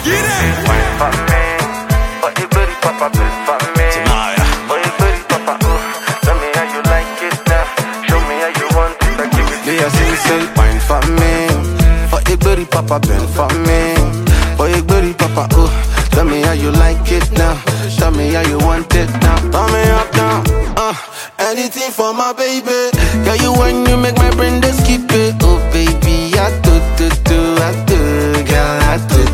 Get it. Wine for me, but you booty papa, booty for me. But you booty papa, tell me how you like it now. Show me how you want it, I give it to you. Yeah, say, wine for me. For a booty papa, bend for me. For a booty papa, tell me how you like it now. Tell me how you want it now. Turn me up now. Anything for my baby. Girl, you when you make my brain just skip it. Oh baby, I do. Girl, I do.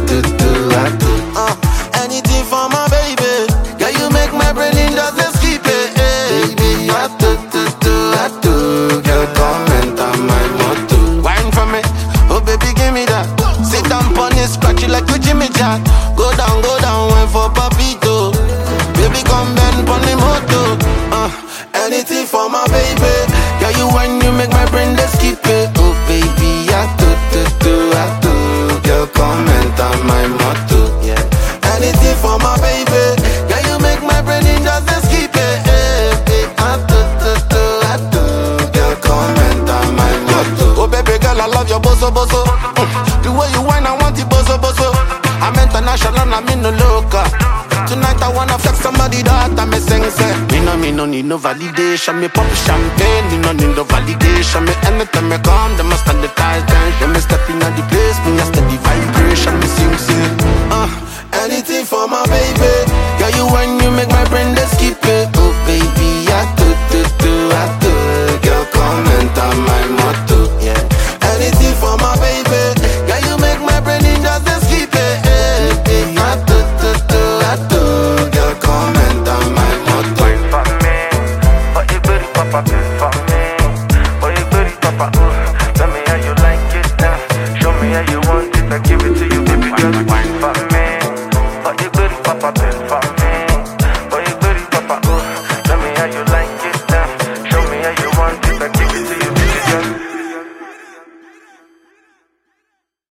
Anything for my baby. Girl, you make my brain just skip it. Baby, I do. Girl, comment on my motto. Wine for me. Oh baby, give me that. Sit down on it, scratch it like you Jimmy Jack. Go down, wine for papito. Baby, come bend on the moto. Anything for my baby. Girl, you when you make my brain just skip it. Oh baby, I do. Girl, comment on my motto. Yeah. Anything for my baby. Girl, you make my brain just skip it. I do. Girl, comment on my motto. Oh baby girl, I love your boso. The way you whine, I want it boso. I'm international, I'm in the local. Tonight I wanna flex somebody that I me sing say. Me no need no validation. Me pop champagne, me no need no validation. Me anytime me come, them must stand the tight. When me step in at the place, me a steady vibration. Me sing. Anything for my baby. Girl, you when you make my brain just skip it. Oh baby, I do. Girl, comment on my motto. Yeah. Anything for my baby. Girl, you make my brain just skip it. I do. Girl, comment on my motto. Wine for me, but you booty papa, booty for me. But you booty papa, tell me how you like it now. Show me how you want it, I give it to you.